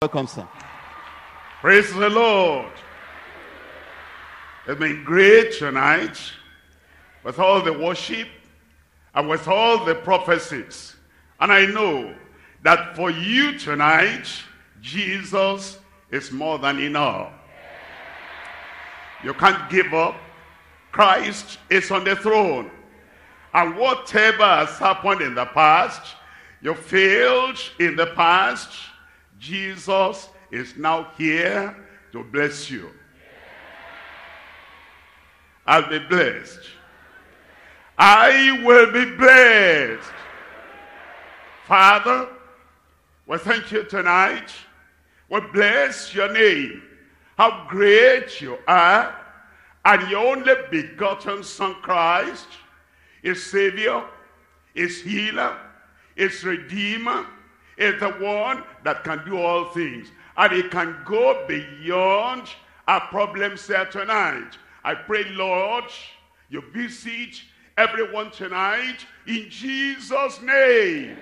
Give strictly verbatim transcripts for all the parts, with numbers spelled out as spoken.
Welcome, sir. Praise the Lord. It's been great tonight with all the worship and with all the prophecies. And I know that for you tonight, Jesus is more than enough. You can't give up. Christ is on the throne. And whatever has happened in the past, you failed in the past, Jesus is now here to bless you. I'll be blessed. I will be blessed. Father, we thank you tonight. We bless your name. How great you are. And your only begotten Son Christ is Savior, is Healer, is Redeemer, is the one that can do all things. And he can go beyond our problems here tonight. I pray, Lord, you visit everyone tonight in Jesus' name.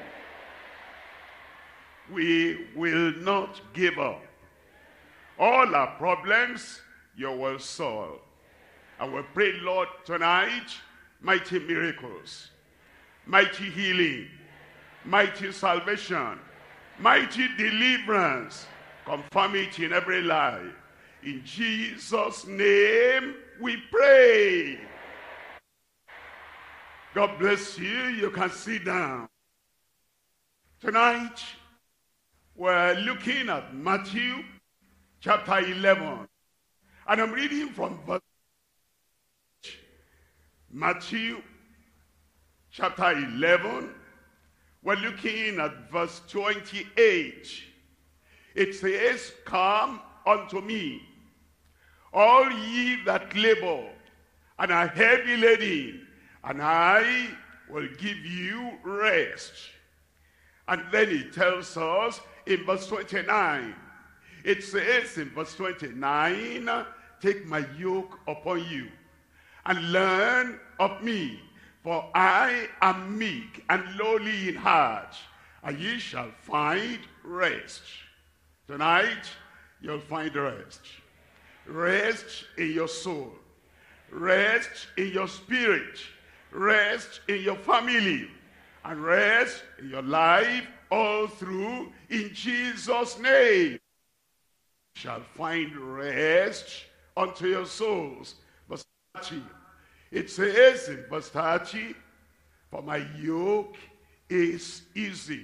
We will not give up. All our problems, you will solve. And we pray, Lord, tonight, mighty miracles, mighty healing, mighty salvation, mighty deliverance. Confirm it in every life. In Jesus' name we pray. God bless you. You can sit down. Tonight we're looking at Matthew chapter eleven. And I'm reading from verse Matthew chapter eleven. We're looking at verse twenty-eight. It says, "Come unto me, all ye that labor and are heavy laden, and I will give you rest." And then it tells us in verse twenty-nine, it says in verse twenty-nine, "Take my yoke upon you, and learn of me, for I am meek and lowly in heart, and ye shall find rest." Tonight, you'll find rest. Rest in your soul. Rest in your spirit. Rest in your family. And rest in your life all through in Jesus' name. You shall find rest unto your souls. Verse thirty. It says in verse thirty, "For my yoke is easy,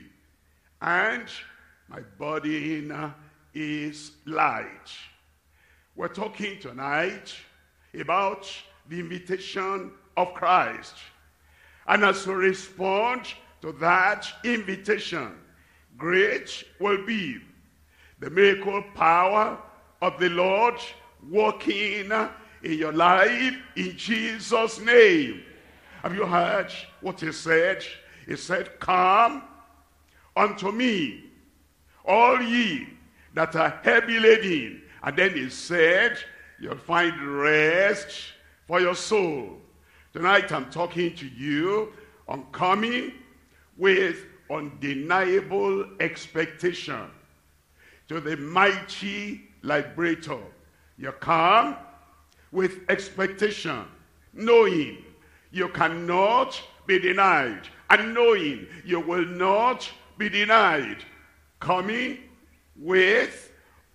and my burden is light." We're talking tonight about the invitation of Christ. And as we respond to that invitation, great will be the miracle power of the Lord working in your life in Jesus' name. Have you heard what he said? He said, "Come unto me, all ye that are heavy laden." And then he said, you'll find rest for your soul. Tonight I'm talking to you on coming with undeniable expectation to the mighty liberator. You come with expectation, knowing you cannot be denied, and knowing you will not be denied. Coming with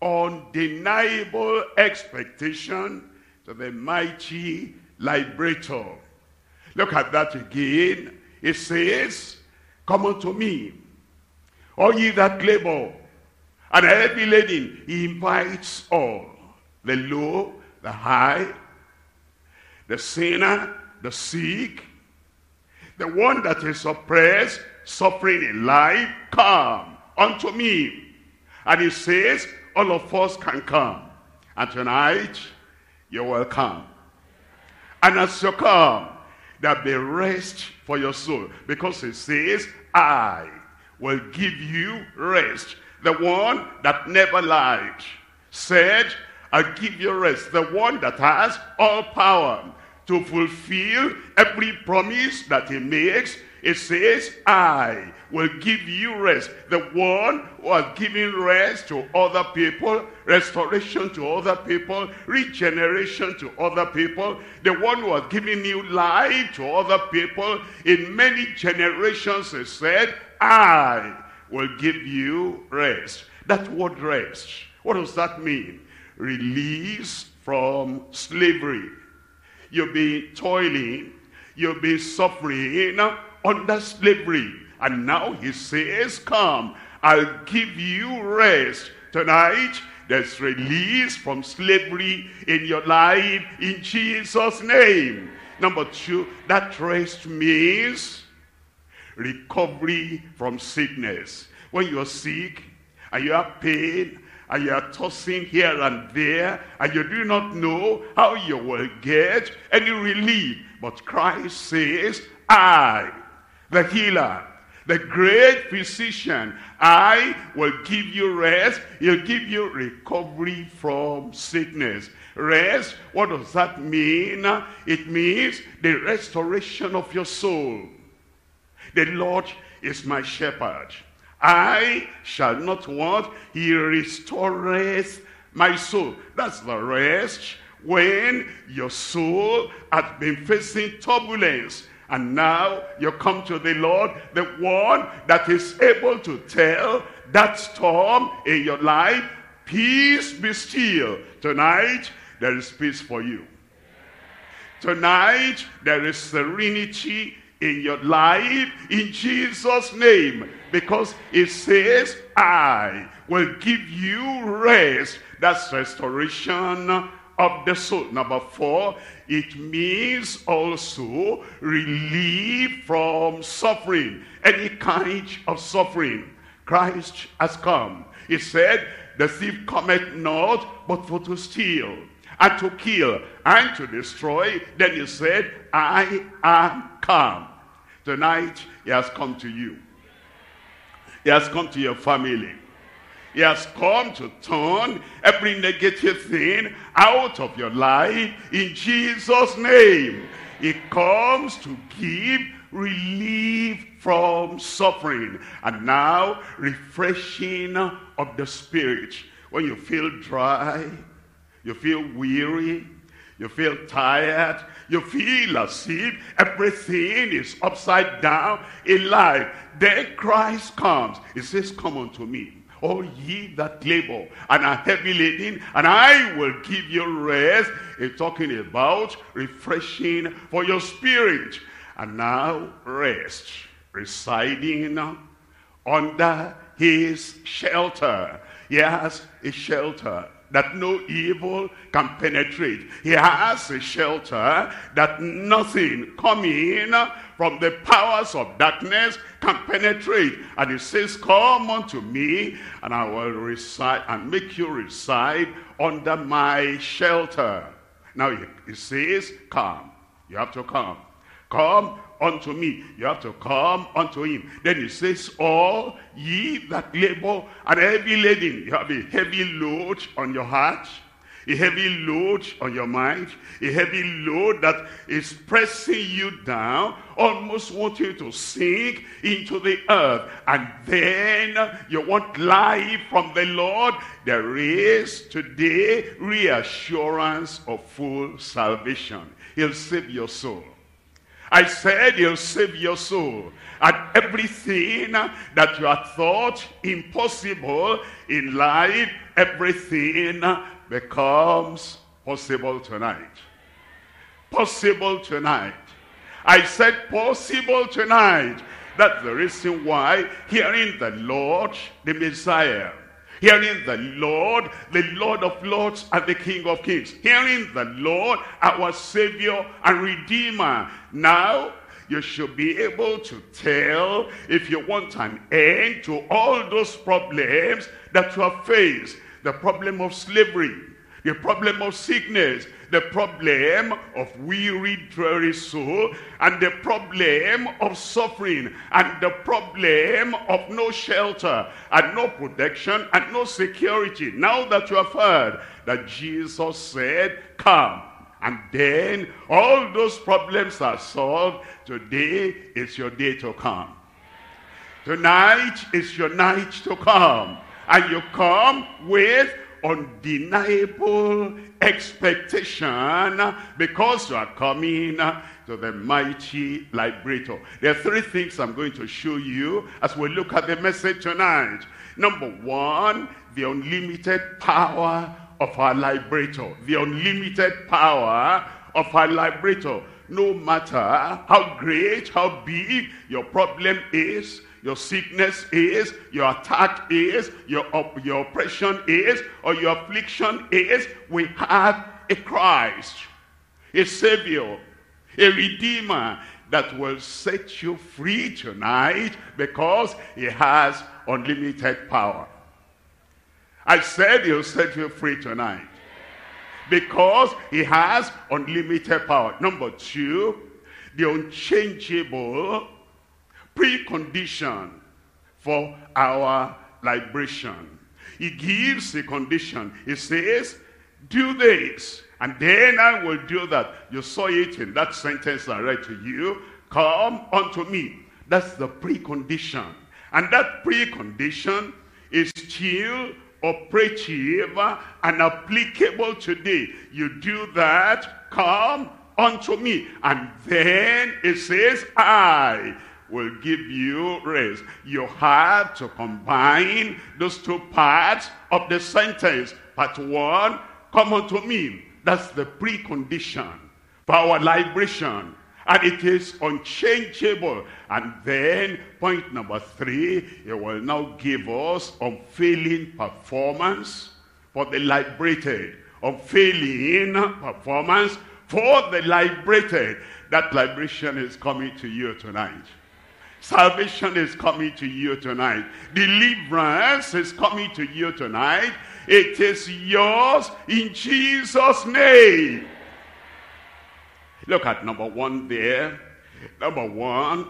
undeniable expectation to the mighty liberator. Look at that again. It says, "Come unto me, all ye that labor and are heavy laden." He invites all, the low, the high, the sinner, the sick, the one that is oppressed, suffering in life. Come unto me. And he says, all of us can come. And tonight, you're welcome. And as you come, there'll be rest for your soul. Because it says, I will give you rest. The one that never lied said, I'll give you rest. The one that has all power to fulfill every promise that he makes It says, I will give you rest. The one who has given rest to other people, restoration to other people, regeneration to other people, the one who has given new life to other people, in many generations has said, I will give you rest. That word rest, what does that mean? Release from slavery. You'll be toiling, you'll be suffering under slavery. And now he says, come, I'll give you rest. Tonight, there's release from slavery in your life in Jesus' name. Number two, that rest means recovery from sickness. When you're sick and you have pain and you are tossing here and there and you do not know how you will get any relief, but Christ says, I, the healer, the great physician, I will give you rest. He'll give you recovery from sickness. Rest, what does that mean? It means the restoration of your soul. The Lord is my shepherd. I shall not want. He restoreth my soul. That's the rest when your soul has been facing turbulence. And now you come to the Lord, the one that is able to tell that storm in your life, peace be still. Tonight, there is peace for you. Tonight, there is serenity in your life in Jesus' name. Because it says, I will give you rest. That's restoration of the soul. Number four, it means also relief from suffering. Any kind of suffering. Christ has come. He said, the thief cometh not, but for to steal, and to kill, and to destroy. Then he said, I am come. Tonight, he has come to you. He has come to your family. He has come to turn every negative thing out of your life in Jesus' name. He comes to give relief from suffering. And now, refreshing of the spirit. When you feel dry, you feel weary, you feel tired, you feel as if everything is upside down in life. Then Christ comes. He says, come unto me, all ye that labor and are heavy laden, and I will give you rest. He's talking about refreshing for your spirit. And now rest, residing under his shelter. He has a shelter that no evil can penetrate. He has a shelter that nothing coming from the powers of darkness can penetrate. And he says, come unto me, and I will reside and make you reside under my shelter. Now he says, come. You have to come. Come unto me. You have to come unto him. Then he says, all ye that labor and are heavy laden. You have a heavy load on your heart, a heavy load on your mind, a heavy load that is pressing you down, almost wanting you to sink into the earth. And then you want life from the Lord. There is today reassurance of full salvation. He'll save your soul. I said he'll save your soul. And everything that you had thought impossible in life, everything becomes possible tonight. Possible tonight. I said possible tonight. That's the reason why hearing the Lord, the Messiah, hearing the Lord, the Lord of Lords and the King of Kings. Hearing the Lord, our Savior and Redeemer. Now, you should be able to tell, if you want an end to all those problems that you have faced. The problem of slavery, the problem of sickness, the problem of weary, dreary soul, and the problem of suffering, and the problem of no shelter, and no protection, and no security. Now that you have heard that Jesus said, come, And then all those problems are solved. Today is your day to come. Tonight is your night to come. And you come with undeniable expectation because you are coming to the mighty liberator. There are three things I'm going to show you as we look at the message tonight. Number one, the unlimited power of our liberator. The unlimited power of our liberator. No matter how great, how big your problem is, your sickness is, your attack is, your, op your oppression is, or your affliction is, we have a Christ, a Savior, a Redeemer that will set you free tonight because he has unlimited power. I said he'll set you free tonight because he has unlimited power. Number two, the unchangeable precondition for our liberation. He gives a condition. He says, do this, and then I will do that. You saw it in that sentence I read to you. Come unto me. That's the precondition. And that precondition is still operative and applicable today. You do that, come unto me. And then it says, I will give you rest. You have to combine those two parts of the sentence. Part one, come unto me. That's the precondition for our liberation. And it is unchangeable. And then point number three, it will now give us unfailing performance for the liberated. Unfailing performance for the liberated. That liberation is coming to you tonight. Salvation is coming to you tonight. Deliverance is coming to you tonight. It is yours in Jesus' name. Look at number one there. Number one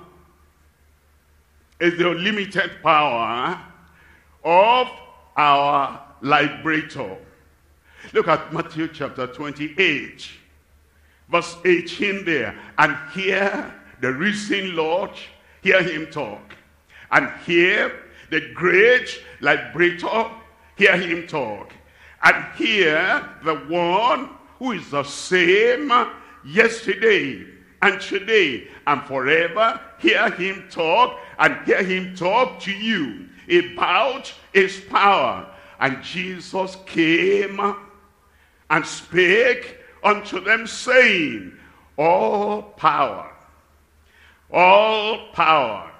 is the unlimited power of our liberator. Look at Matthew chapter twenty-eight, verse eighteen there. And hear the risen Lord, hear him talk. And hear the great liberator, hear him talk. And hear the one who is the same yesterday and today and forever, hear him talk, and hear him talk to you about his power. And Jesus came and spake unto them, saying, all power, all power,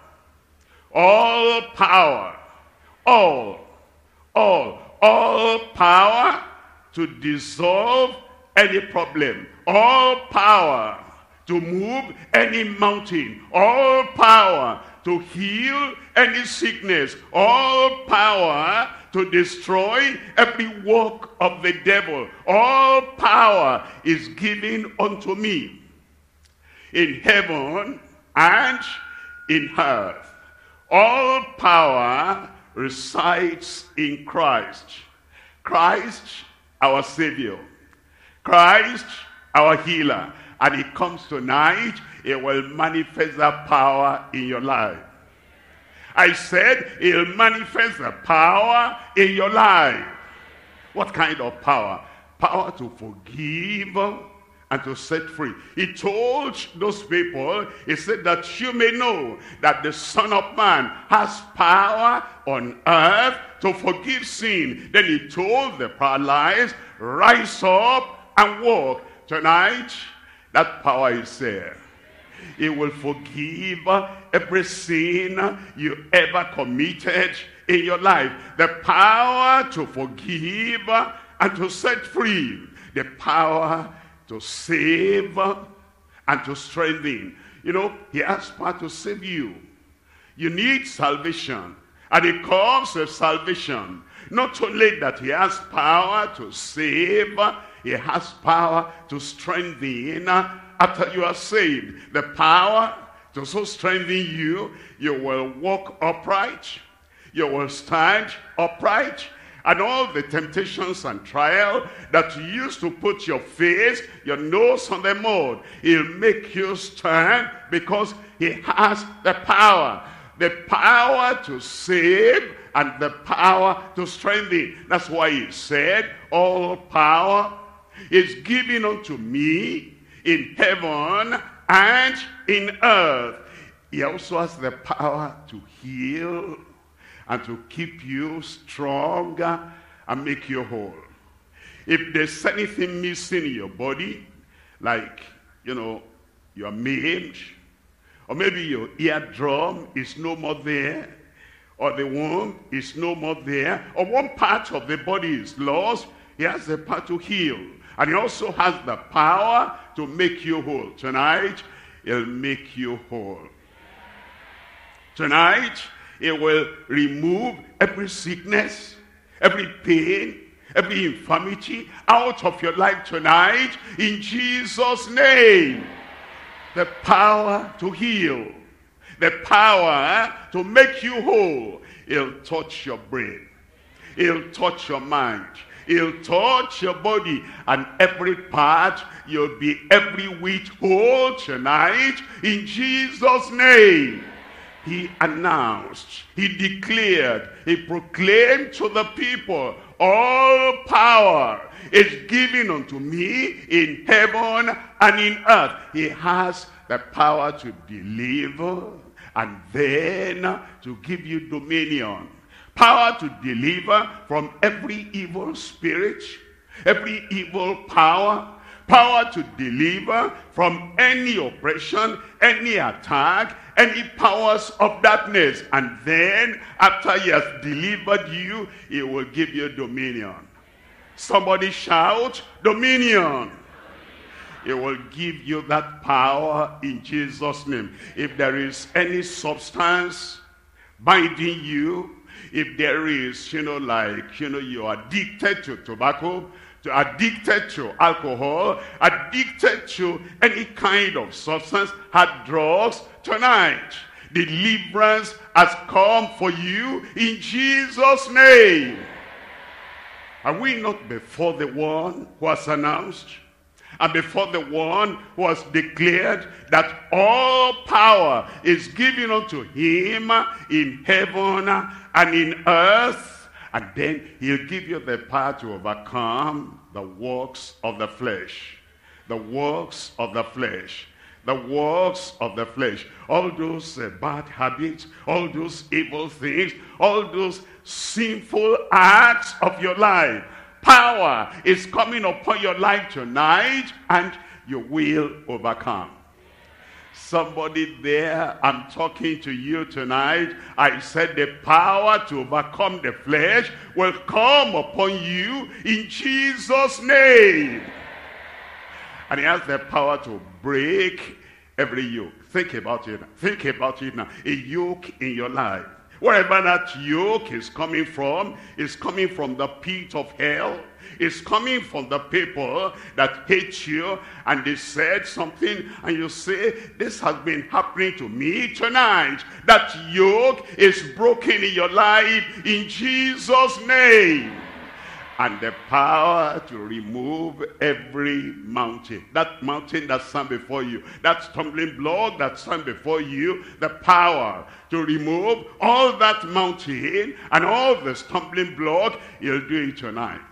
all power, all, all, all power to dissolve any problem, all power to move any mountain, all power to heal any sickness, all power to destroy every work of the devil. All power is given unto me in heaven and in earth. All power resides in Christ. Christ, our Savior. Christ, our healer. And he comes tonight, he will manifest that power in your life. I said, he'll manifest the power in your life. What kind of power? Power to forgive and to set free. He told those people, he said that you may know that the Son of Man has power on earth to forgive sin. Then he told the paralyzed, rise up and walk. Tonight, that power is there. It will forgive every sin you ever committed in your life. The power to forgive and to set free. The power to save and to strengthen. You know, he has power to save you. You need salvation. And it comes with salvation. Not only that he has power to save, he has power to strengthen after you are saved. The power to so strengthen you, you will walk upright, you will stand upright, and all the temptations and trial that you used to put your face, your nose on the mud. He'll make you stand because he has the power. The power to save and the power to strengthen. That's why he said, all power is given unto me in heaven and in earth. He also has the power to heal and to keep you stronger and make you whole. If there's anything missing in your body, like, you know, you're maimed, or maybe your eardrum is no more there, or the womb is no more there, or one part of the body is lost, he has the power to heal. And he also has the power to make you whole. Tonight, he'll make you whole. Tonight, he will remove every sickness, every pain, every infirmity out of your life tonight in Jesus' name. The power to heal, the power to make you whole. He'll touch your brain, he'll touch your mind, he'll touch your body, and every part, you'll be every whit whole tonight in Jesus' name. He announced, he declared, he proclaimed to the people, all power is given unto me in heaven and in earth. He has the power to deliver and then to give you dominion. Power to deliver from every evil spirit, every evil power. Power to deliver from any oppression, any attack, any powers of darkness. And then, after he has delivered you, he will give you dominion. Somebody shout, dominion. He will give you that power in Jesus' name. If there is any substance binding you, if there is, you know, like, you know, you are addicted to tobacco, to addicted to alcohol, addicted to any kind of substance, hard drugs, tonight, deliverance has come for you in Jesus' name. Are we not before the one who has announced, and before the one who has declared that all power is given unto him in heaven and in earth? And then he'll give you the power to overcome the works of the flesh. The works of the flesh. The works of the flesh. All those uh, bad habits, all those evil things, all those sinful acts of your life. Power is coming upon your life tonight, and you will overcome. Somebody there, I'm talking to you tonight. I said the power to overcome the flesh will come upon you in Jesus' name. And he has the power to break every yoke. Think about it. Think about it now. A yoke in your life. Wherever that yoke is coming from, is coming from the pit of hell. It's coming from the people that hate you, and they said something, and you say, this has been happening to me tonight. That yoke is broken in your life in Jesus' name. And the power to remove every mountain. That mountain that stand before you. That stumbling block that stand before you. The power to remove all that mountain and all the stumbling block. You'll do it tonight.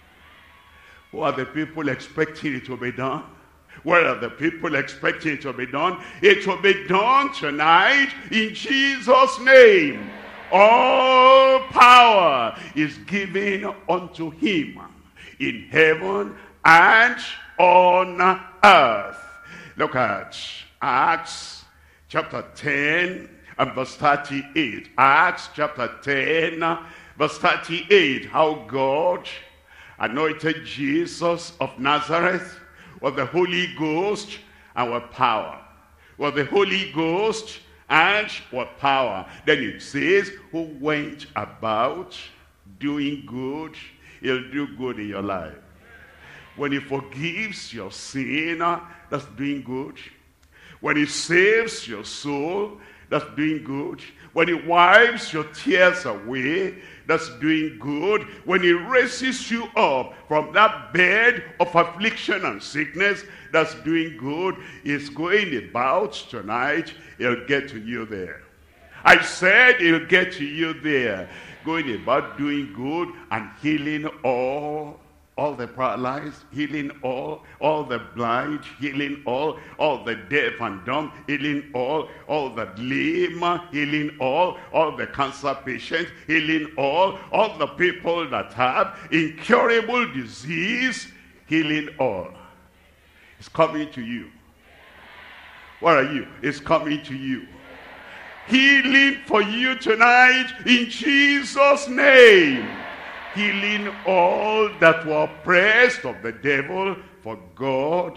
Who are the people expecting it to be done? Where are the people expecting it to be done? It will be done tonight in Jesus' name. All power is given unto him in heaven and on earth. Look at Acts chapter ten and verse thirty-eight. Acts chapter ten verse thirty-eight. How God anointed Jesus of Nazareth with the Holy Ghost and with power. With the Holy Ghost and with power. Then it says, who went about doing good. He'll do good in your life. When he forgives your sin, that's doing good. When he saves your soul, that's doing good. When he wipes your tears away, that's doing good. When he raises you up from that bed of affliction and sickness, that's doing good. He's going about tonight. He'll get to you there. I said he'll get to you there. Going about doing good and healing all. All the paralyzed, healing all, all the blind, healing all, all the deaf and dumb, healing all, all the lame, healing all, all the cancer patients, healing all, all the people that have incurable disease, healing all. It's coming to you. Where are you? It's coming to you. Healing for you tonight in Jesus' name. Healing all that were oppressed of the devil, for God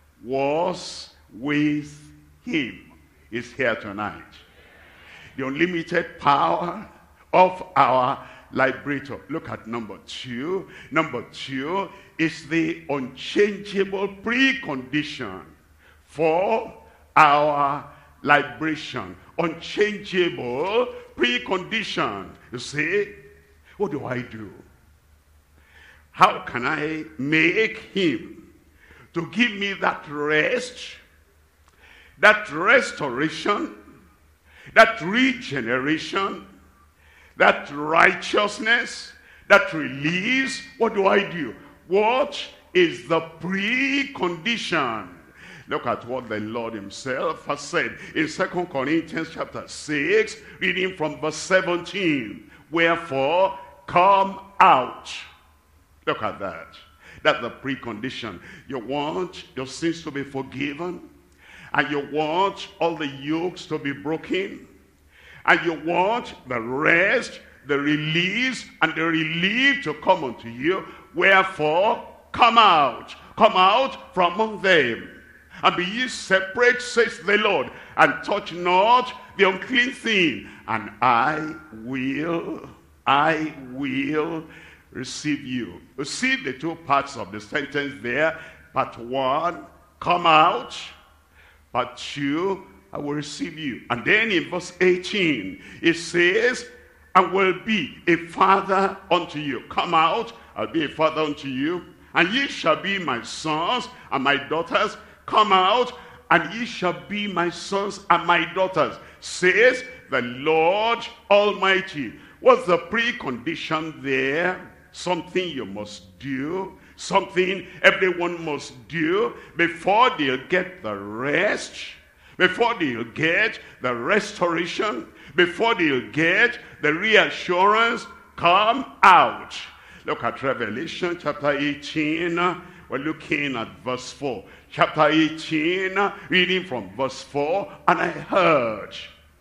was with him. He's here tonight. The unlimited power of our liberator. Look at number two. Number two is the unchangeable precondition for our liberation. Unchangeable precondition. You see, what do I do? How can I make him to give me that rest, that restoration, that regeneration, that righteousness, that release? What do I do? What is the precondition? Look at what the Lord himself has said in Second Corinthians chapter six, reading from verse seventeen. Wherefore, come out. Look at that. That's the precondition. You want your sins to be forgiven, and you want all the yokes to be broken, and you want the rest, the release, and the relief to come unto you. Wherefore, come out. Come out from among them, and be ye separate, says the Lord, and touch not the unclean thing, and I will I will receive you. You see the two parts of the sentence there. Part one, come out. Part two, I will receive you. And then in verse eighteen, it says, I will be a father unto you. Come out, I'll be a father unto you. And ye shall be my sons and my daughters. Come out, and ye shall be my sons and my daughters, says the Lord Almighty. What's the precondition there? Something you must do, something everyone must do before they'll get the rest, before they'll get the restoration, before they'll get the reassurance. Come out. Look at Revelation chapter eighteen. We're looking at verse four. Chapter eighteen, reading from verse four. And I heard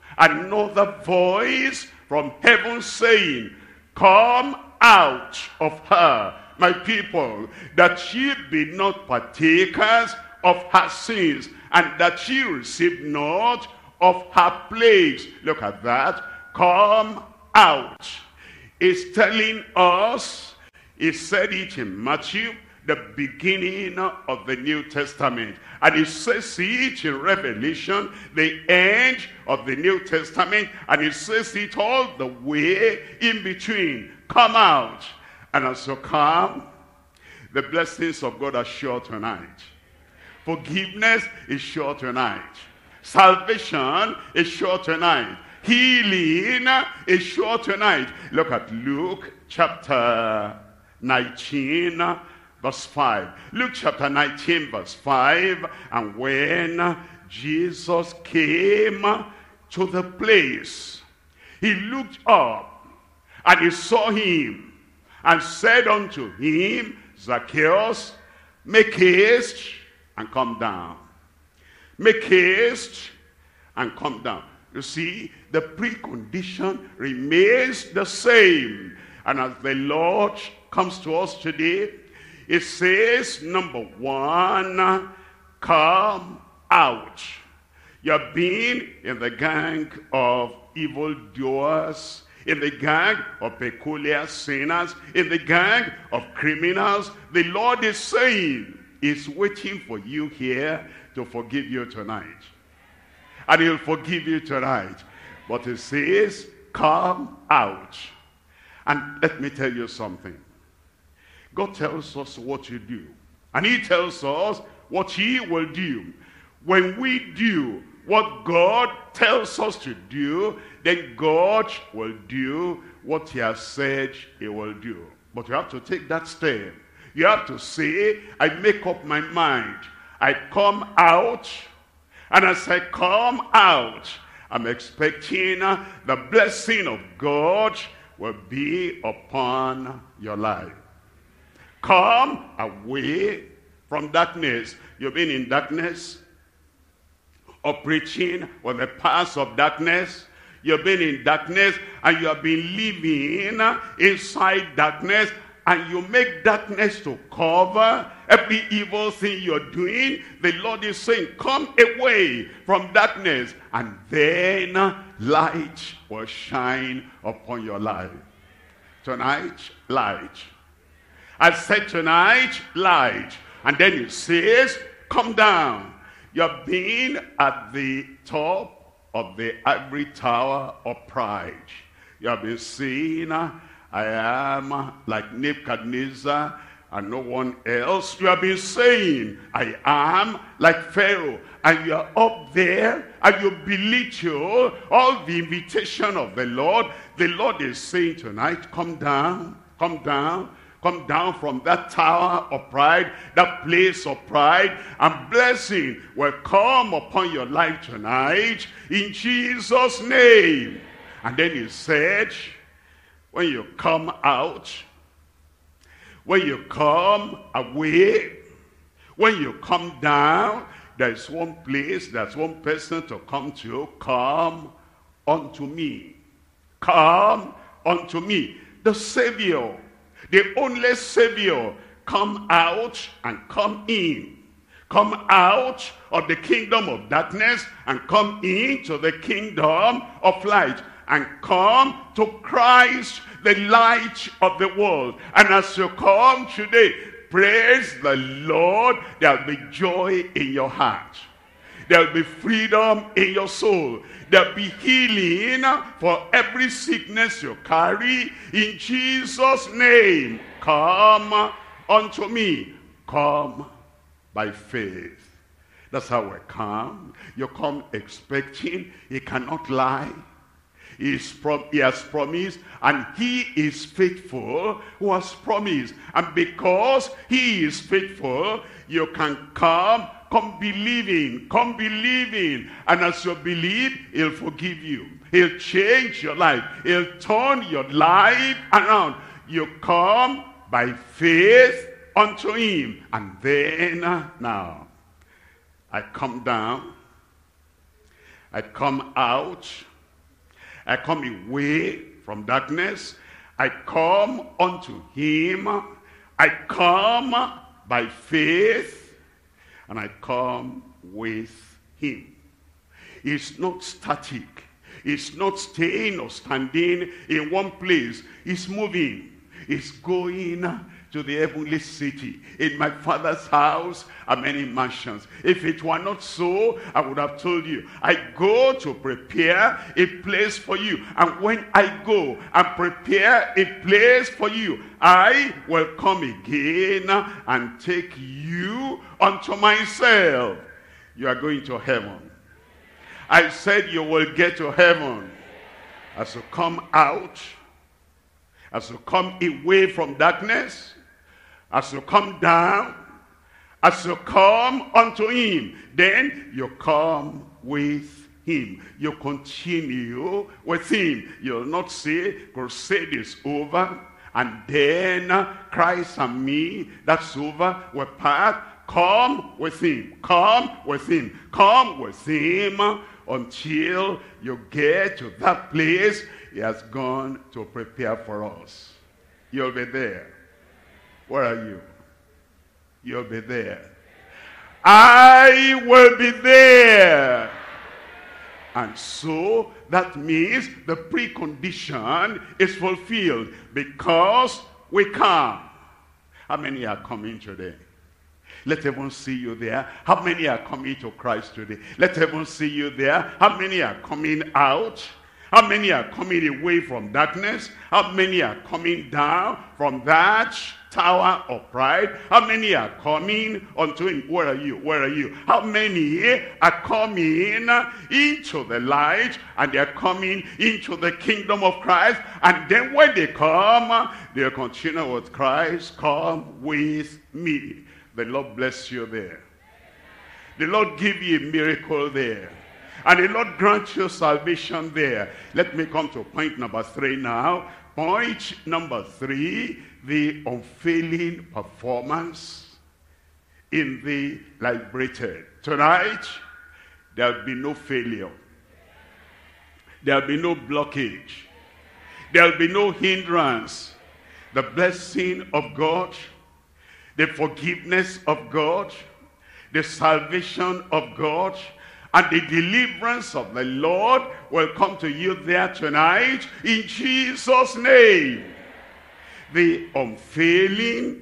another voice from heaven saying, come out of her, my people, that ye be not partakers of her sins, and that ye receive not of her plagues. Look at that. Come out. It's telling us, he said it in Matthew, the beginning of the New Testament. And it says it in Revelation, the end of the New Testament. And it says it all the way in between. Come out. And as you come, the blessings of God are sure tonight. Forgiveness is sure tonight. Salvation is sure tonight. Healing is sure tonight. Look at Luke chapter nineteen. Verse five. Luke chapter nineteen, verse five. And when Jesus came to the place, he looked up, and he saw him, and said unto him, Zacchaeus, make haste and come down. Make haste and come down. You see, the precondition remains the same. And as the Lord comes to us today, it says, number one, come out. You've been in the gang of evildoers, in the gang of peculiar sinners, in the gang of criminals. The Lord is saying, He's waiting for you here to forgive you tonight. and he'll forgive you tonight. But he says, come out. And let me tell you something. God tells us what to do. And he tells us what he will do. When we do what God tells us to do, then God will do what he has said he will do. But you have to take that step. You have to say, I make up my mind. I come out. And as I come out, I'm expecting uh, the blessing of God will be upon your life. Come away from darkness. You've been in darkness, operating with the powers of darkness. You've been in darkness and you have been living inside darkness, and you make darkness to cover every evil thing you're doing. The Lord is saying, come away from darkness, and then light will shine upon your life. Tonight, light. I said tonight, light. And then it says, come down. You've been at the top of the ivory tower of pride. You have been saying, I am like Nebuchadnezzar and no one else. You have been saying, I am like Pharaoh. And you are up there and you belittle all the invitation of the Lord. The Lord is saying tonight, come down, come down. Come down from that tower of pride, that place of pride, and blessing will come upon your life tonight in Jesus' name. And then he said, when you come out, when you come away, when you come down, there's one place, there's one person to come to. Come unto me. Come unto me. The Savior. The only Savior, come out and come in. Come out of the kingdom of darkness and come into the kingdom of light. And come to Christ, the light of the world. And as you come today, praise the Lord, there'll be joy in your heart. There'll be freedom in your soul. There'll be healing for every sickness you carry. In Jesus' name, come unto me. Come by faith. That's how we come. You come expecting. He cannot lie. He, is prom he has promised, and he is faithful who has promised. And because he is faithful, you can come. Come believing, come believing. And as you believe, he'll forgive you. He'll change your life. He'll turn your life around. You come by faith unto him. And then, now, I come down. I come out. I come away from darkness. I come unto him. I come by faith. And I come with him. It's not static. It's not staying or standing in one place. It's moving. It's going to the heavenly city. In my Father's house are many mansions. If it were not so, I would have told you. I go to prepare a place for you. And when I go and prepare a place for you, I will come again and take you unto myself. You are going to heaven. I said you will get to heaven. As you come out, as you come away from darkness, as you come down, as you come unto him, then you come with him. You continue with him. You'll not say, crusade is over, and then Christ and me, that's over, we're part. Come with him. Come with him. Come with him until you get to that place he has gone to prepare for us. You'll be there. Where are you? You'll be there. I will be there. And so that means the precondition is fulfilled because we come. How many are coming today? Let heaven see you there. How many are coming to Christ today? Let heaven see you there. How many are coming out? How many are coming away from darkness? How many are coming down from that tower of pride? How many are coming unto him? Where are you? Where are you? How many are coming into the light, and they are coming into the kingdom of Christ? And then when they come, they'll continue with Christ. Come with me. The Lord bless you there. The Lord give you a miracle there. And the Lord grant you salvation there. Let me come to point number three now. Point number three, the unfailing performance in the liberated. Tonight, there'll be no failure. There'll be no blockage. There'll be no hindrance. The blessing of God, the forgiveness of God, the salvation of God, and the deliverance of the Lord will come to you there tonight in Jesus' name. The unfailing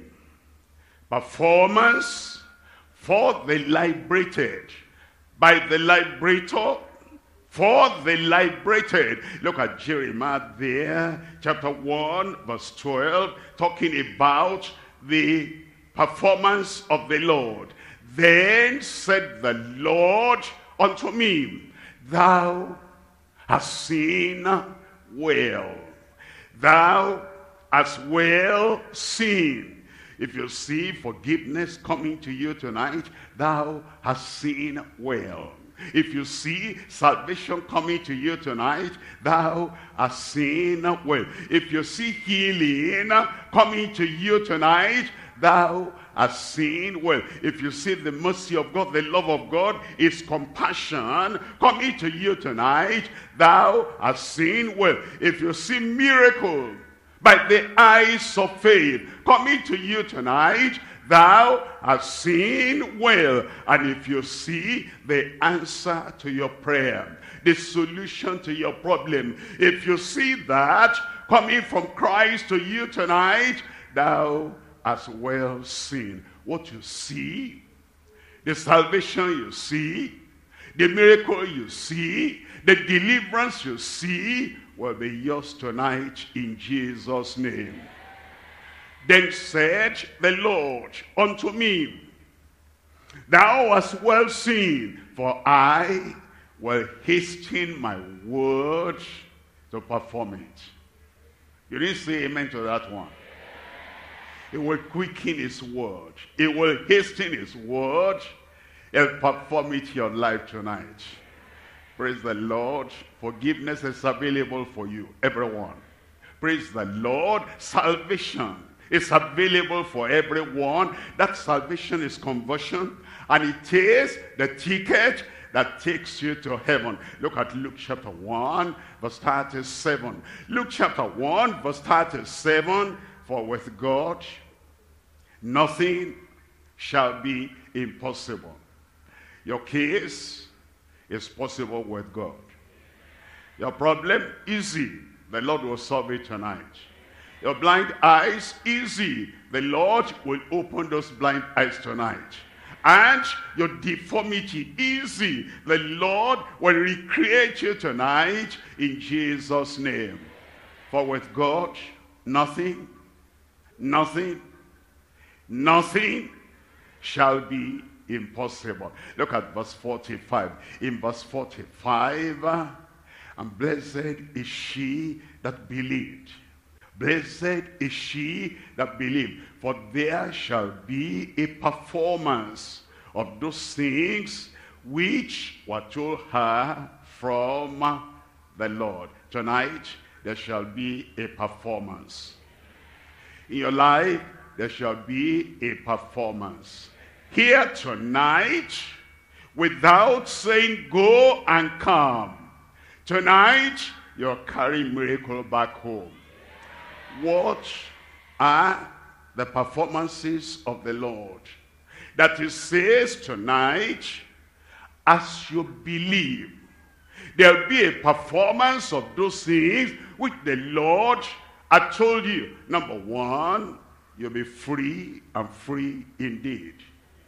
performance for the liberated, by the liberator, for the liberated. Look at Jeremiah there, chapter one, verse twelve, talking about the performance of the Lord. Then said the Lord unto me, thou hast seen well. Thou hast well seen. If you see forgiveness coming to you tonight, thou hast seen well. If you see salvation coming to you tonight, thou hast seen well. If you see healing coming to you tonight, thou hast seen well. If you see the mercy of God, the love of God, his compassion coming to you tonight, thou hast seen well. If you see miracle by the eyes of faith coming to you tonight, thou hast seen well. And if you see the answer to your prayer, the solution to your problem, if you see that coming from Christ to you tonight, thou as well seen. What you see, the salvation you see, the miracle you see, the deliverance you see, will be yours tonight in Jesus' name. Then said the Lord unto me, thou hast well seen, for I will hasten my word to perform it. You didn't say amen to that one. It will quicken his word. It will hasten his word. He'll perform it in your life tonight. Praise the Lord. Forgiveness is available for you, everyone. Praise the Lord. Salvation is available for everyone. That salvation is conversion, and it is the ticket that takes you to heaven. Look at Luke chapter one, verse thirty-seven. Luke chapter one, verse thirty-seven. For with God, nothing shall be impossible. Your case is possible with God. Your problem, easy. The Lord will solve it tonight. Your blind eyes, easy. The Lord will open those blind eyes tonight. And your deformity, easy. The Lord will recreate you tonight in Jesus' name. For with God, nothing, nothing, nothing shall be impossible. Look at verse forty-five. In verse forty-five, and blessed is she that believed. Blessed is she that believed, for there shall be a performance of those things which were told her from the Lord. Tonight, there shall be a performance. In your life, there shall be a performance. Here tonight, without saying go and come, tonight, you're carrying miracle back home. What are the performances of the Lord? That he says tonight, as you believe, there'll be a performance of those things which the Lord had told you. Number one, you'll be free and free indeed.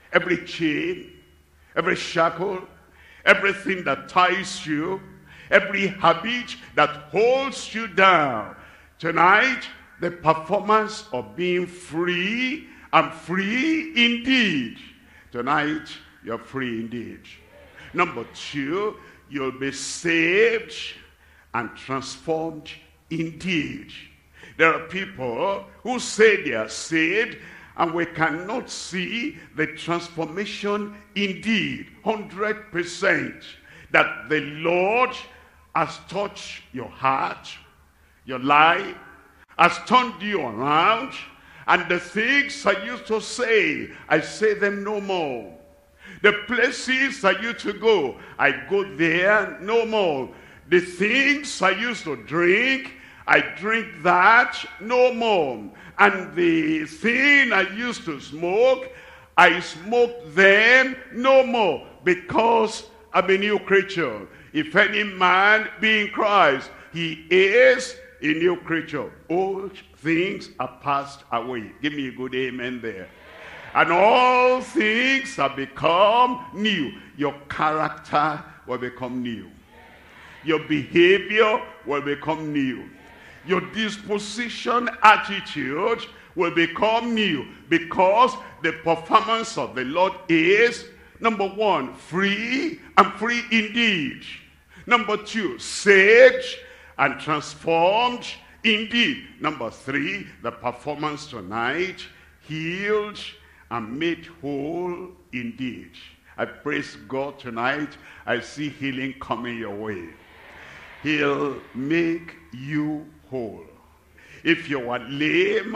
every chain, every shackle, everything that ties you, every habit that holds you down. Tonight, the performance of being free and free indeed. Tonight, you're free indeed. Number two, you'll be saved and transformed indeed. There are people who say they are saved, and we cannot see the transformation indeed, one hundred percent, that the Lord has touched your heart, your life, has turned you around, and the things I used to say, I say them no more. The places I used to go, I go there no more. The things I used to drink, I drink that no more. And the thing I used to smoke, I smoke them no more, because I'm a new creature. If any man be in Christ, he is a new creature. Old things are passed away. Give me a good amen there. And all things have become new. Your character will become new. Your behavior will become new. Your disposition, attitude will become new, because the performance of the Lord is, number one, free and free indeed. Number two, saved and transformed indeed. Number three, the performance tonight, healed and made whole indeed. I praise God tonight. I see healing coming your way. He'll make you whole. If you are lame,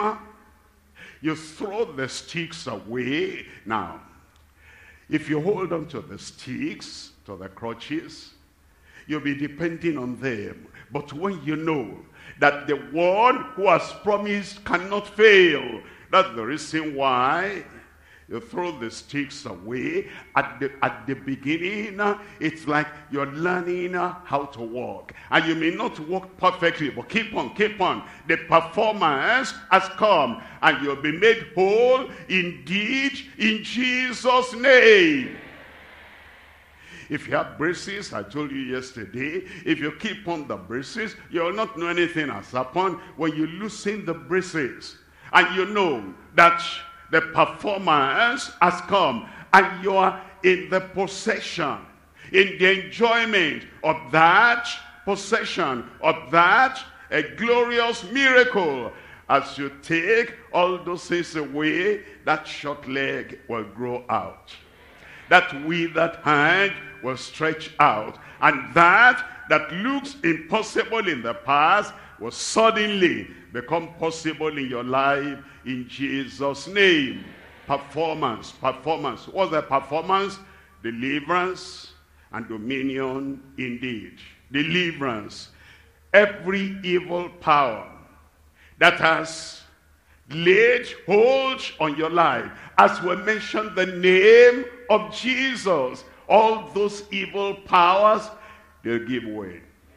you throw the sticks away. Now, if you hold on to the sticks, to the crutches, you'll be depending on them. But when you know that the one who has promised cannot fail, that's the reason why you throw the sticks away. At the, at the beginning, it's like you're learning how to walk. And you may not walk perfectly, but keep on, keep on. The performance has come, and you'll be made whole indeed in Jesus' name. If you have braces, I told you yesterday, if you keep on the braces, you'll not know anything has happened. When you loosen the braces, and you know that the performance has come, and you are in the possession, in the enjoyment of that possession, of that a glorious miracle. As you take all those things away, that short leg will grow out. That withered hand will stretch out. And that that looks impossible in the past will suddenly become possible in your life in Jesus' name. Performance, performance. What's the performance? Deliverance and dominion indeed. Deliverance. Every evil power that has laid hold on your life, as we mentioned the name of Jesus, all those evil powers, they'll give way.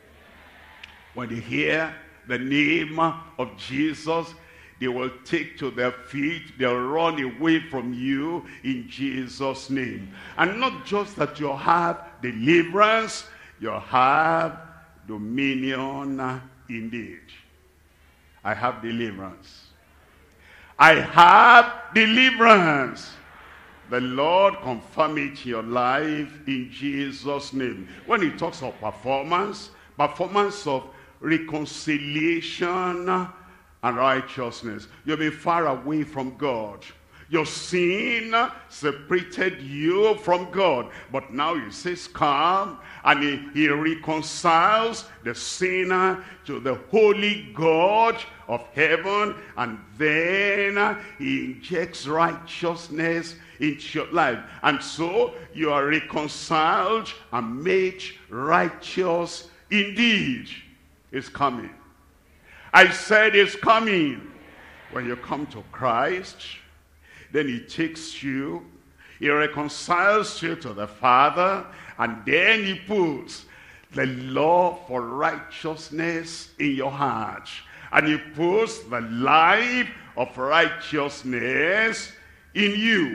When they hear the name of Jesus, they will take to their feet, they'll run away from you in Jesus' name. And not just that you have deliverance, you have dominion indeed. I have deliverance. I have deliverance. The Lord confirm it in your life in Jesus' name. When he talks of performance, performance of reconciliation and righteousness. You've been far away from God. Your sin separated you from God. But now he says, come, and he, he reconciles the sinner to the holy God of heaven, and then he injects righteousness into your life. And so you are reconciled and made righteous indeed. It's coming. I said it's coming. When you come to Christ, then he takes you, he reconciles you to the Father, and then he puts the law for righteousness in your heart. And he puts the life of righteousness in you.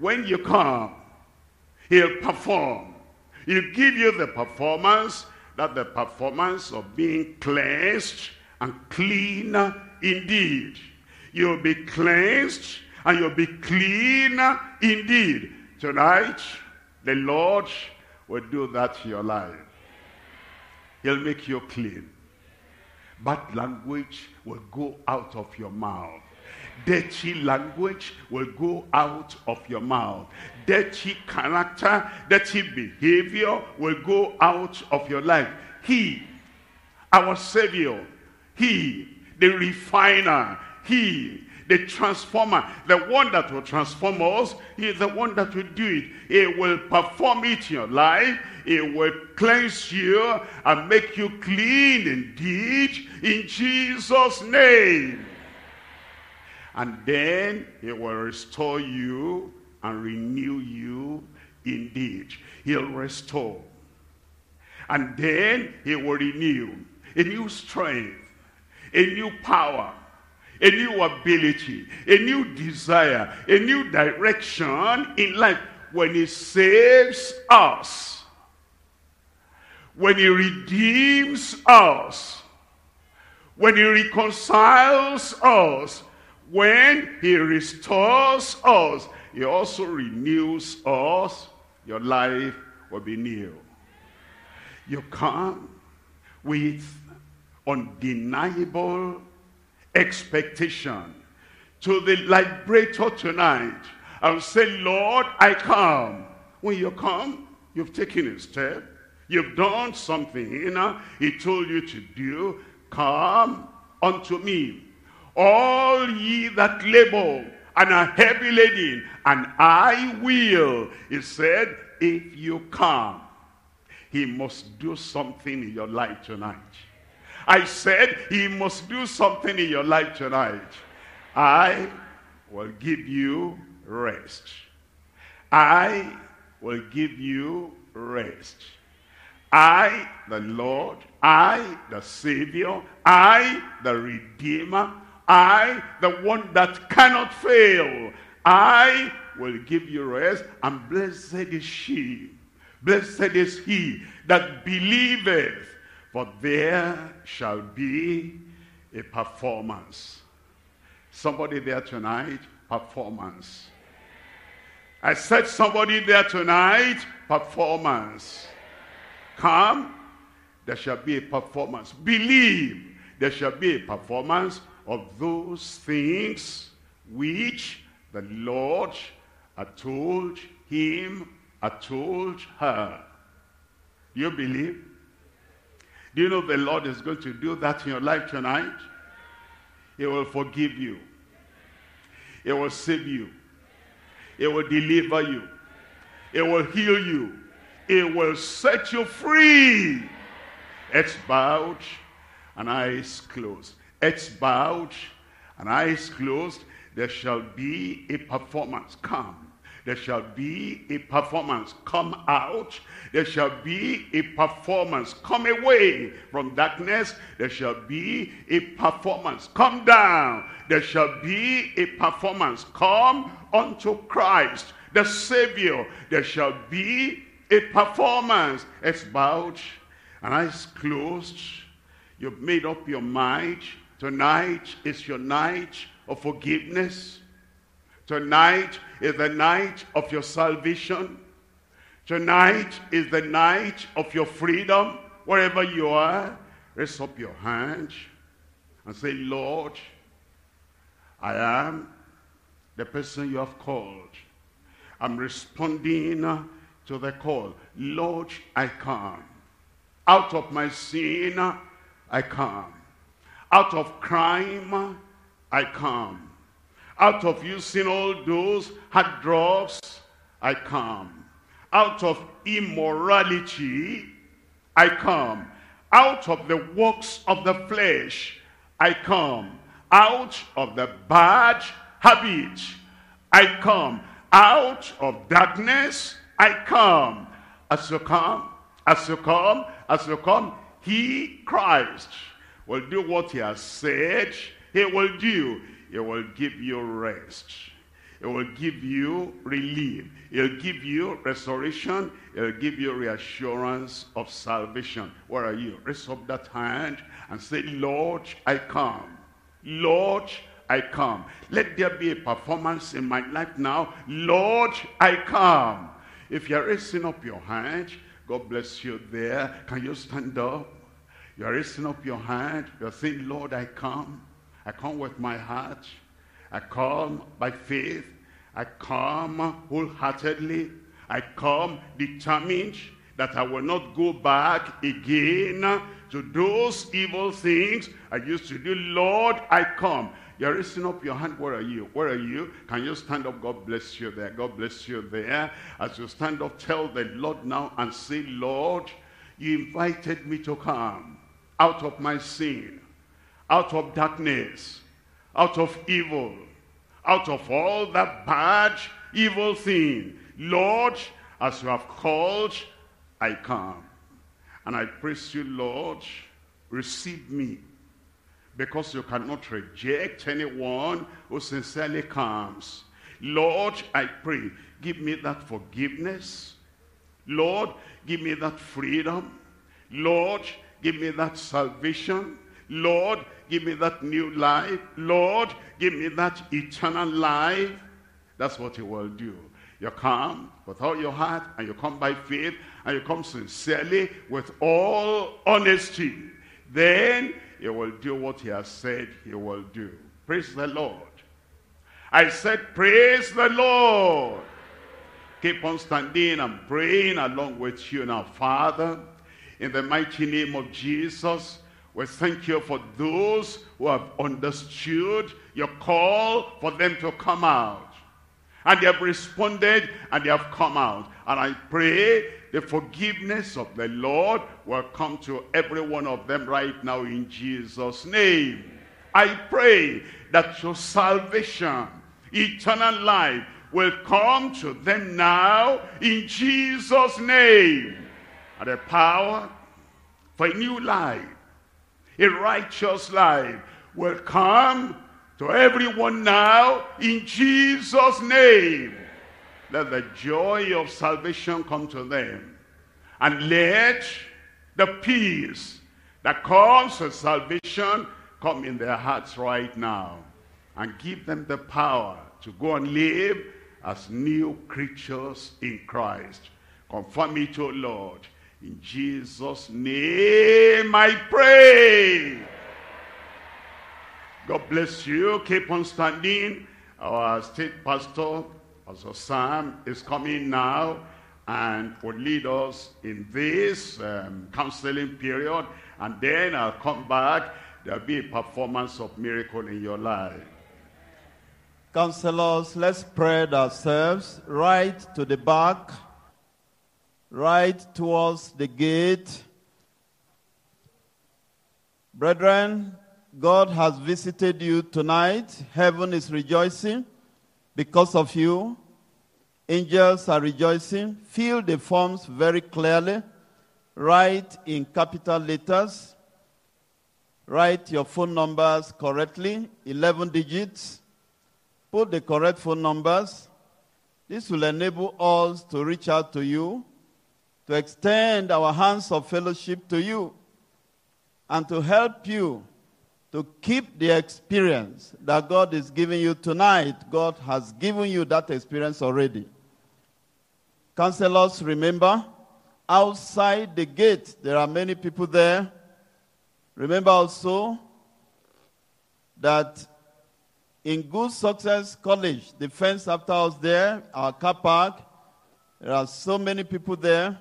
when you come, he'll perform. He'll give you the performance, that the performance of being cleansed and clean indeed. You'll be cleansed and you'll be clean indeed. Tonight, the Lord will do that in your life. He'll make you clean. Bad language will go out of your mouth. Dirty language will go out of your mouth. Dirty character, dirty behavior will go out of your life. He, our Savior, he, the refiner, he, the transformer, the one that will transform us, he is the one that will do it. He will perform it in your life. He will cleanse you and make you clean indeed in Jesus' name. And then he will restore you and renew you indeed. He'll restore. And then he will renew a new strength, a new power, a new ability, a new desire, a new direction in life. When he saves us, when he redeems us, when he reconciles us, when he restores us, he also renews us. Your life will be new. You come with undeniable expectation to the liberator tonight and say, Lord, I come. When you come, you've taken a step. You've done something you know, he told you to do. Come unto me, all ye that labor and are heavy laden, and I will. He said, if you come, he must do something in your life tonight. I said, he must do something in your life tonight. I will give you rest. I will give you rest. I, the Lord, I, the Savior, I, the Redeemer, I, the one that cannot fail, I will give you rest, and blessed is she, blessed is he that believeth, for there shall be a performance. Somebody there tonight, performance. I said somebody there tonight, performance. Come, there shall be a performance. Believe, there shall be a performance of those things which the Lord had told him, had told her. Do you believe? Do you know the Lord is going to do that in your life tonight? He will forgive you. He will save you. He will deliver you. He will heal you. He will set you free. Heads bowed and eyes closed. Heads bowed and eyes closed. There shall be a performance. Come. There shall be a performance. Come out. There shall be a performance. Come away from darkness. There shall be a performance. Come down. There shall be a performance. Come unto Christ, the Savior. There shall be a performance. Heads bowed and eyes closed. You've made up your mind. Tonight is your night of forgiveness. Tonight is the night of your salvation. Tonight is the night of your freedom. Wherever you are, raise up your hand and say, Lord, I am the person you have called. I'm responding to the call. Lord, I come. Out of my sin, I come. Out of crime, I come. Out of using all those hard drugs, I come. Out of immorality, I come. Out of the works of the flesh, I come. Out of the bad habit, I come. Out of darkness, I come. As you come, as you come, as you come, he, Christ, will do what he has said he will do. He will give you rest. It will give you relief. It'll give you restoration. It'll give you reassurance of salvation. Where are you? Raise up that hand and say, Lord, I come. Lord, I come. Let there be a performance in my life now. Lord, I come. If you're raising up your hand, God bless you there. Can you stand up? You're raising up your hand. You're saying, Lord, I come. I come with my heart. I come by faith. I come wholeheartedly. I come determined that I will not go back again to those evil things I used to do. Lord, I come. You're raising up your hand. Where are you? Where are you? Can you stand up? God bless you there. God bless you there. As you stand up, tell the Lord now and say, Lord, you invited me to come out of my sin, out of darkness, out of evil, out of all that bad, evil thing. Lord, as you have called, I come. And I praise you, Lord, receive me. Because you cannot reject anyone who sincerely comes. Lord, I pray, give me that forgiveness. Lord, give me that freedom. Lord, give me that salvation. Lord, give me that new life. Lord, give me that eternal life. That's what he will do. You come with all your heart, and you come by faith, and you come sincerely with all honesty. Then he will do what he has said he will do. Praise the Lord. I said, praise the Lord. Keep on standing and praying along with you now. Father, in the mighty name of Jesus, we thank you for those who have understood your call for them to come out. And they have responded and they have come out. And I pray the forgiveness of the Lord will come to every one of them right now in Jesus' name. I pray that your salvation, eternal life, will come to them now in Jesus' name. And the power for a new life, a righteous life, will come to everyone now in Jesus' name. Let the joy of salvation come to them. And let the peace that comes with salvation come in their hearts right now. And give them the power to go and live as new creatures in Christ. Confirm it, O Lord. In Jesus' name I pray. God bless you. Keep on standing. Our state pastor, Pastor Sam, is coming now and will lead us in this um, counseling period. And then I'll come back. There'll be a performance of miracle in your life. Counselors, let's spread ourselves right to the back, right towards the gate. Brethren, God has visited you tonight. Heaven is rejoicing because of you. Angels are rejoicing. Fill the forms very clearly. Write in capital letters. Write your phone numbers correctly, eleven digits. Put the correct phone numbers. This will enable us to reach out to you, to extend our hands of fellowship to you, and to help you to keep the experience that God is giving you tonight. God has given you that experience already. Counselors, remember, outside the gate, there are many people there. Remember also that in Good Success College, the fence after us there, our car park, there are so many people there.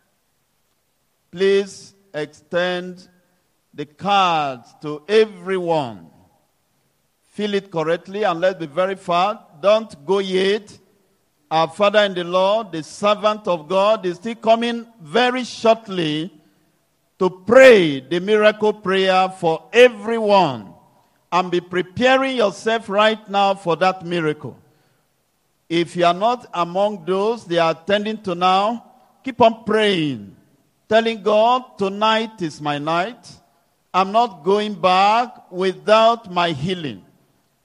Please extend the cards to everyone. Fill it correctly and let's be verified. Don't go yet. Our Father in the Lord, the servant of God, is still coming very shortly to pray the miracle prayer for everyone. And be preparing yourself right now for that miracle. If you are not among those they are attending to now, keep on praying. Telling God, tonight is my night. I'm not going back without my healing.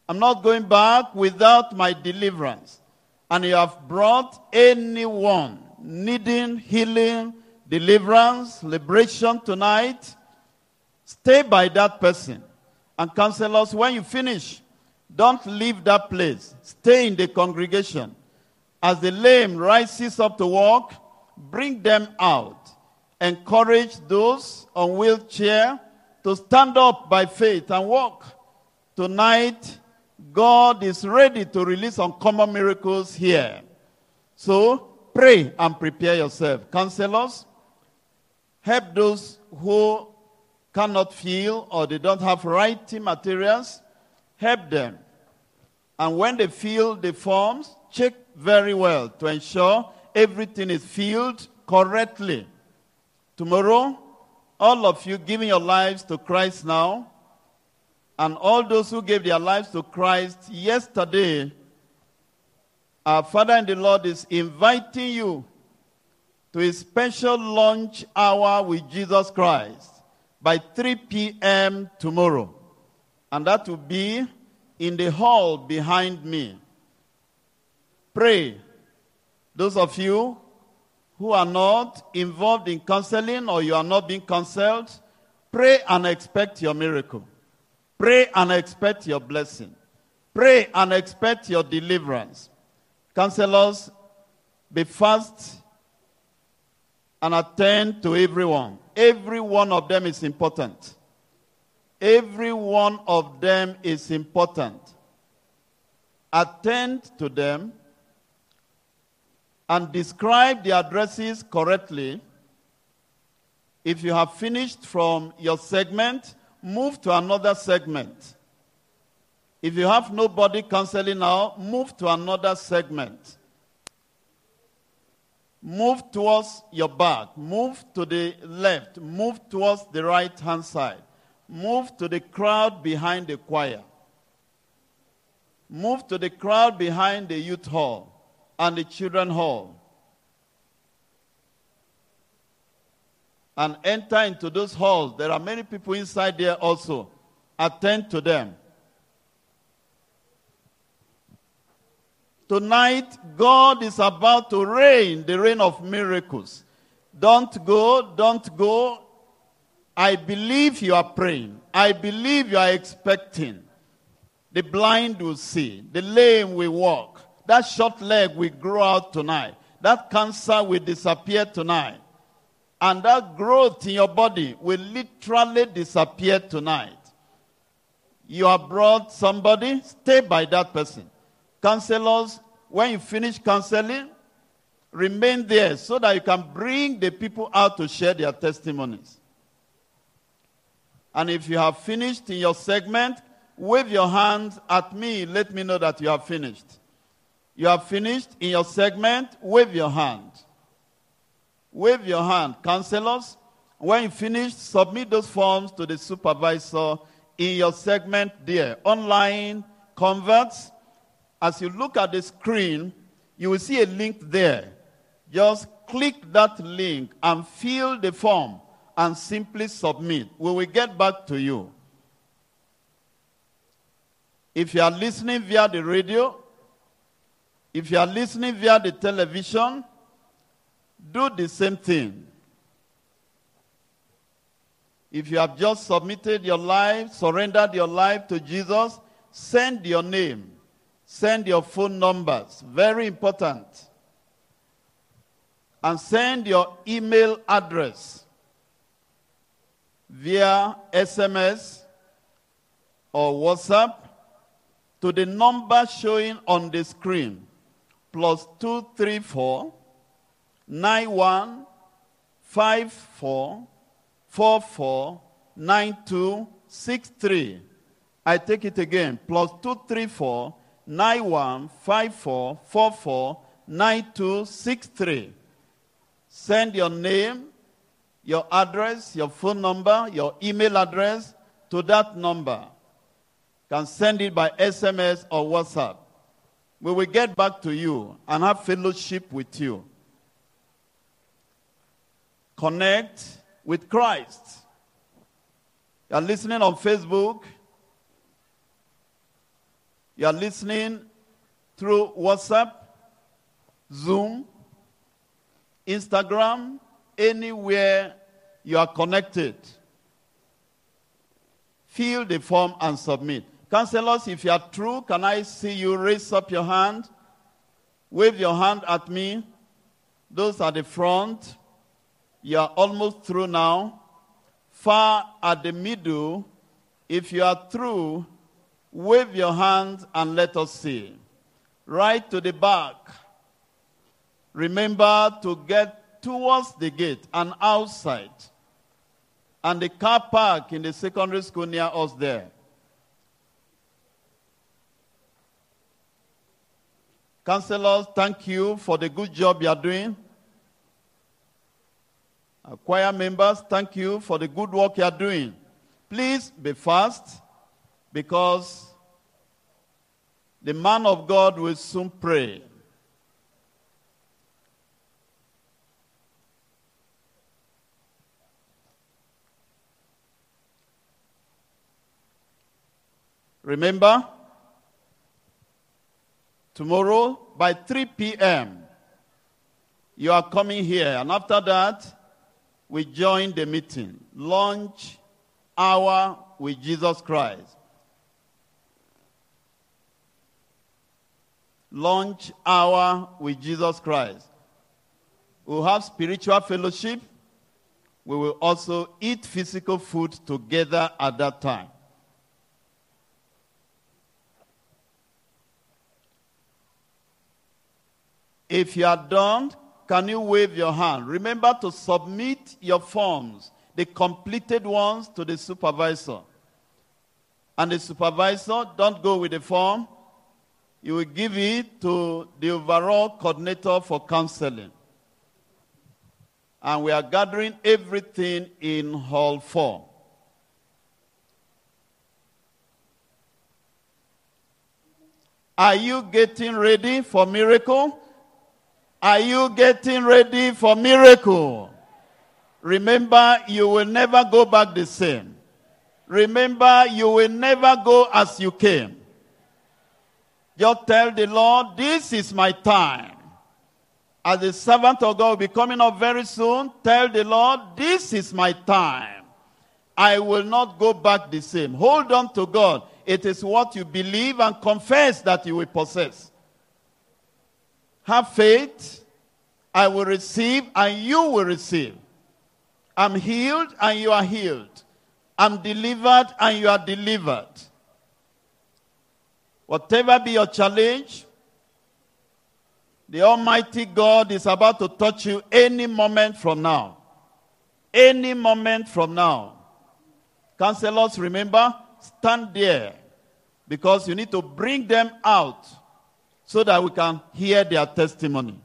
I'm not going back without my deliverance. And you have brought anyone needing healing, deliverance, liberation tonight, stay by that person. And counselors, when you finish, don't leave that place. Stay in the congregation. As the lame rises up to walk, bring them out. Encourage those on wheelchair to stand up by faith and walk. Tonight, God is ready to release uncommon miracles here. So, pray and prepare yourself. Counselors, help those who cannot feel or they don't have writing materials. Help them. And when they fill the forms, check very well to ensure everything is filled correctly. Tomorrow, all of you giving your lives to Christ now, and all those who gave their lives to Christ yesterday, our Father in the Lord is inviting you to a special lunch hour with Jesus Christ by three p.m. tomorrow. And that will be in the hall behind me. Pray. Those of you who are not involved in counseling or you are not being counseled, pray and expect your miracle. Pray and expect your blessing. Pray and expect your deliverance. Counselors, be fast and attend to everyone. Every one of them is important. Every one of them is important. Attend to them and describe the addresses correctly. If you have finished from your segment, move to another segment. If you have nobody counseling now, move to another segment. Move towards your back. Move to the left. Move towards the right-hand side. Move to the crowd behind the choir. Move to the crowd behind the youth hall and the children hall. And enter into those halls. There are many people inside there also. Attend to them. Tonight, God is about to reign, the reign of miracles. Don't go, don't go. I believe you are praying. I believe you are expecting. The blind will see. The lame will walk. That short leg will grow out tonight. That cancer will disappear tonight. And that growth in your body will literally disappear tonight. You have brought somebody, stay by that person. Counselors, when you finish counseling, remain there so that you can bring the people out to share their testimonies. And if you have finished in your segment, wave your hands at me. Let me know that you have finished. You have finished in your segment, wave your hand. Wave your hand. Counselors, when you finish, submit those forms to the supervisor in your segment there. Online converts. As you look at the screen, you will see a link there. Just click that link and fill the form and simply submit. We will get back to you. If you are listening via the radio, if you are listening via the television, do the same thing. If you have just submitted your life, surrendered your life to Jesus, send your name. Send your phone numbers. Very important. And send your email address via S M S or WhatsApp to the number showing on the screen. Plus two three four nine one five four four four nine two six three. I take it again. Plus two three four nine one five four four four nine two six three. Send your name, your address, your phone number, your email address to that number. You can send it by S M S or WhatsApp. We will get back to you and have fellowship with you. Connect with Christ. You are listening on Facebook. You are listening through WhatsApp, Zoom, Instagram, anywhere you are connected. Fill the form and submit. Counselors, if you are true, can I see you raise up your hand? Wave your hand at me. Those at the front, you are almost through now. Far at the middle, if you are through, wave your hand and let us see. Right to the back. Remember to get towards the gate and outside. And the car park in the secondary school near us there. Counselors, thank you for the good job you are doing. Our choir members, thank you for the good work you are doing. Please be fast, because the man of God will soon pray. Remember, tomorrow by three p.m., you are coming here. And after that, we join the meeting. Lunch hour with Jesus Christ. Lunch hour with Jesus Christ. We'll have spiritual fellowship. We will also eat physical food together at that time. If you are done, can you wave your hand? Remember to submit your forms, the completed ones, to the supervisor. And the supervisor, don't go with the form. You will give it to the overall coordinator for counseling. And we are gathering everything in hall four. Are you getting ready for miracle? Are you getting ready for miracle? Remember, you will never go back the same. Remember, you will never go as you came. Just tell the Lord, this is my time. As the servant of God will be coming up very soon, tell the Lord, this is my time. I will not go back the same. Hold on to God. It is what you believe and confess that you will possess. Have faith. I will receive and you will receive. I'm healed and you are healed. I'm delivered and you are delivered. Whatever be your challenge, the Almighty God is about to touch you any moment from now. Any moment from now. Counselors, remember, stand there, because you need to bring them out so that we can hear their testimony.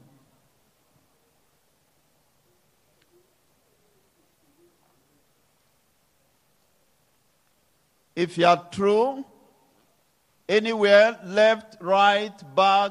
If you are true, anywhere, left, right, back,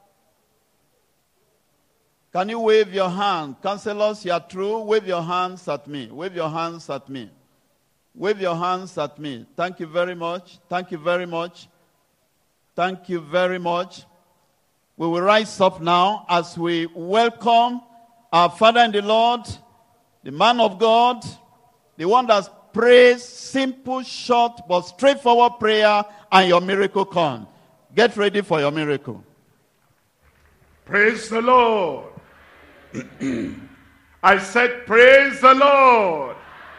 can you wave your hand? Counselors, you are true, wave your hands at me. Wave your hands at me. Wave your hands at me. Thank you very much. Thank you very much. Thank you very much. We will rise up now as we welcome our Father in the Lord, the man of God, the one that prays simple, short, but straightforward prayer, and your miracle comes. Get ready for your miracle. Praise the Lord. I said, praise the Lord.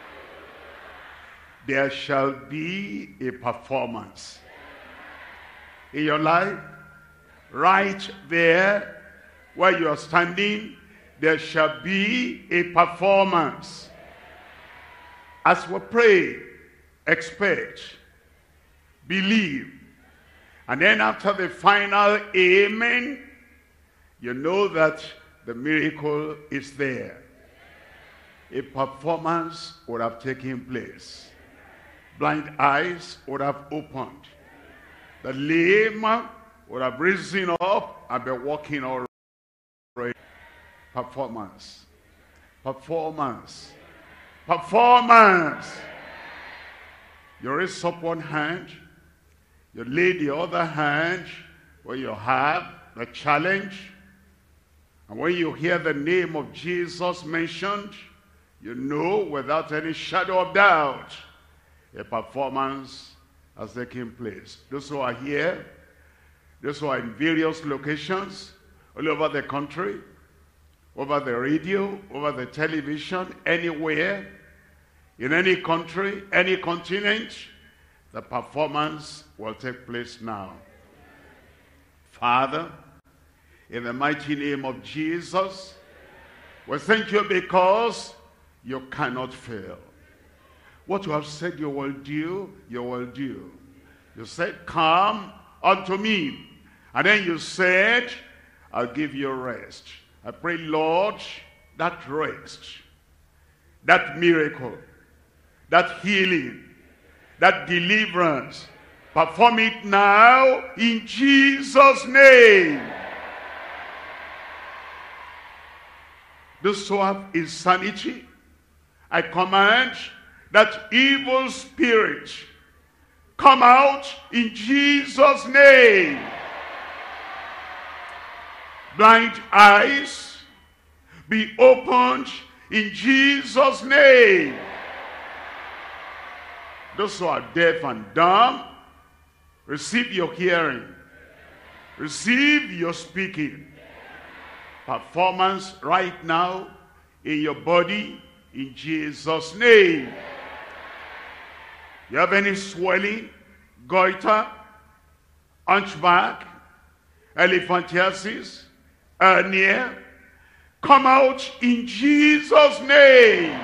There shall be a performance in your life. Right there where you are standing, there shall be a performance. As we pray, expect, believe, and then after the final amen, you know that the miracle is there. A performance would have taken place. Blind eyes would have opened. The lame would have risen up and be walking all right. Performance. Performance. Performance. You raise up one hand. You lay the other hand where you have the challenge. And when you hear the name of Jesus mentioned, you know without any shadow of doubt, a performance has taken place. Those who are here, those who are in various locations, all over the country, over the radio, over the television, anywhere, in any country, any continent, the performance will take place now. Father, in the mighty name of Jesus, we thank you because you cannot fail. What you have said you will do, you will do. You said, come unto me. And then you said, I'll give you rest. I pray, Lord, that rest, that miracle, that healing, that deliverance, perform it now in Jesus' name. Those who have insanity, I command that evil spirit come out in Jesus' name. Blind eyes be opened in Jesus' name. Those who are deaf and dumb, receive your hearing. Receive your speaking. Performance right now in your body in Jesus' name. You have any swelling, goiter, hunchback, elephantiasis, hernia, come out in Jesus' name.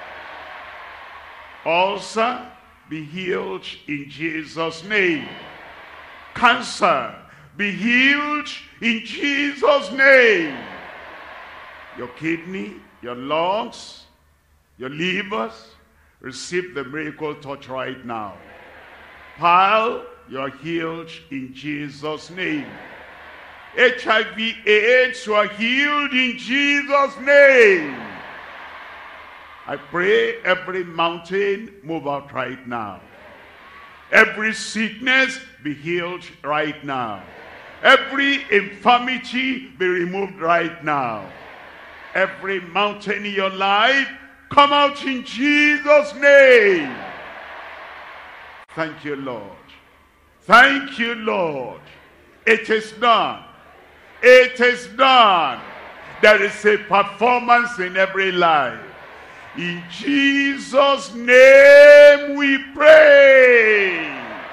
Ulcer, be healed in Jesus' name. Cancer, be healed in Jesus' name. Your kidney, your lungs, your livers, receive the miracle touch right now. Pile, you are healed in Jesus' name. H I V AIDS, you are healed in Jesus' name. I pray every mountain move out right now. Every sickness be healed right now. Every infirmity be removed right now. Every mountain in your life come out in Jesus' name. Thank you, Lord. Thank you, Lord. It is done. It is done. There is a performance in every life. In Jesus' name we pray.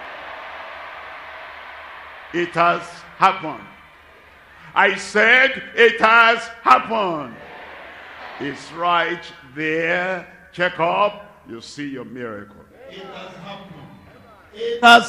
It has happened. I said it has happened. It's right there. Check up. You see your miracle. It has happened. It has